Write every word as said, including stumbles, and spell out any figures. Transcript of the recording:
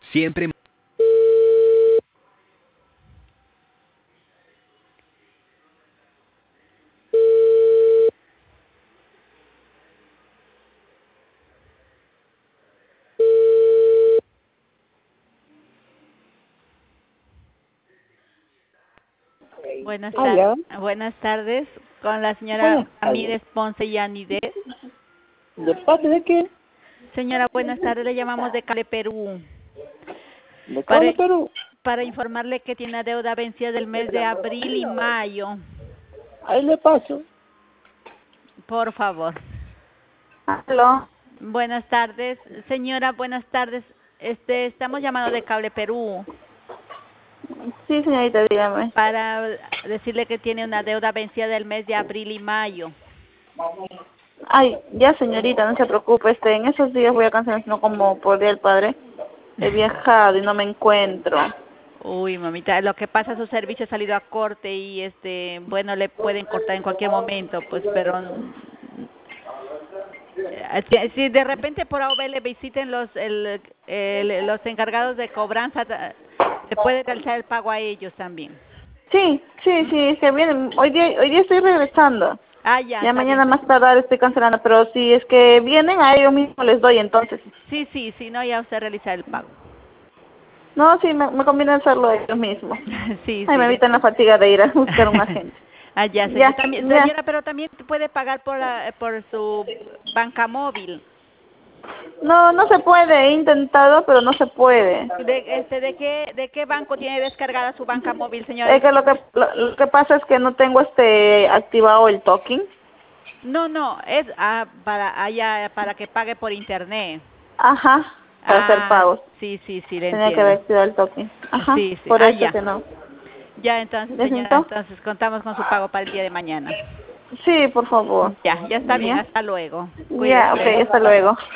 Siempre. Buenas Aló. tardes, buenas tardes, con la señora Buenas tardes. Ramírez Ponce y Anidez. ¿De parte de qué? Señora, buenas tardes, le llamamos de Cale, Perú, ¿De para, Cable Perú? para informarle que tiene deuda vencida del mes de abril y mayo, Ahí le paso. por favor. Aló. Buenas tardes, señora, buenas tardes, este, estamos llamando de Cable Perú Sí, señorita, dígame. para decirle que tiene una deuda vencida del mes de abril y mayo. Ay, ya, señorita, no se preocupe. Este, en esos días voy a cancelar, sino como por Día del Padre. He viajado y no me encuentro. Uy, mamita, lo que pasa, su servicio ha salido a corte y, este, bueno, le pueden cortar en cualquier momento, pues, pero eh, si, si de repente por A O B le visiten los el, el- los encargados de cobranza, ta- le puede realizar el pago a ellos también. Sí, sí, sí, es que vienen. Hoy día, hoy día estoy regresando. Ah, ya, Ya está bien. mañana más tardar estoy cancelando, pero si es que vienen, a ellos mismos les doy entonces. Sí, sí, sí, no, ya usted realiza el pago. No, sí, me, me conviene hacerlo ellos mismos. Sí, Ay, sí, me le evitan la entiendo. fatiga de ir a buscar un agente. Ah, ya, señor. Ya, También, ya. señora, pero también puede pagar por, la- por su banca móvil. No, no se puede. He intentado, pero no se puede. De, este, ¿de qué, de qué banco tiene descargada su banca móvil, señora? Es que lo que lo, lo que pasa es que no tengo este activado el token. No, no, es ah, para allá, para que pague por internet. Ajá, para hacer Ah, pagos. sí, sí, sí, le Tenía que haber entiendo. activado el token. Ajá, Sí, sí, por ah, eso ya. que no. Ya, entonces, señora, ¿Necesito? entonces contamos con su pago para el día de mañana. Sí, por favor. Ya, ya está bien, Ya. hasta luego. Ya, ok, Cuídese. hasta luego.